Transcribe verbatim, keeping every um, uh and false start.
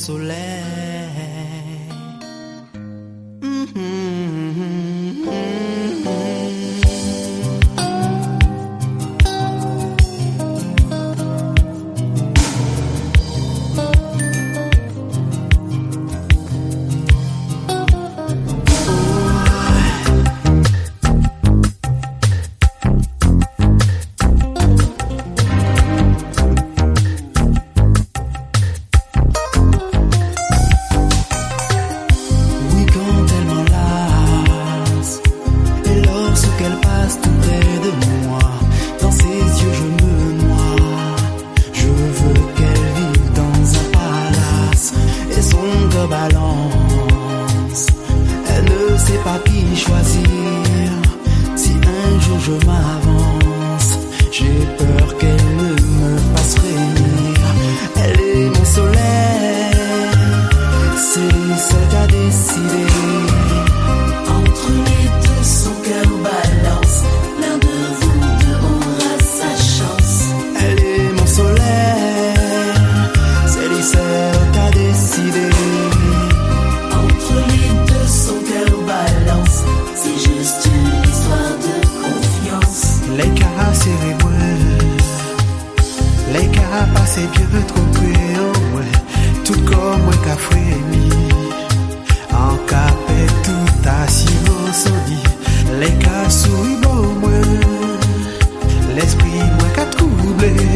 soleil. Mm-hmm. Balance, elle ne sait pas qui choisir. Si un jour je m'avance, j'ai peur qu'elle ne me fasse frémir. Elle est mon soleil, c'est celle qui a décidé. Entre les deux, son cœur balance. L'un de vous deux aura sa chance. Elle est mon soleil, c'est celle qui a décidé. C'est juste une histoire de confiance. Les cas cérébraux, les cas passés bien trop près, oh ouais. Tout comme moi qu'a frémi, en capé tout à silosoni. Les cas souris bon moi, l'esprit moi qu'a troublé.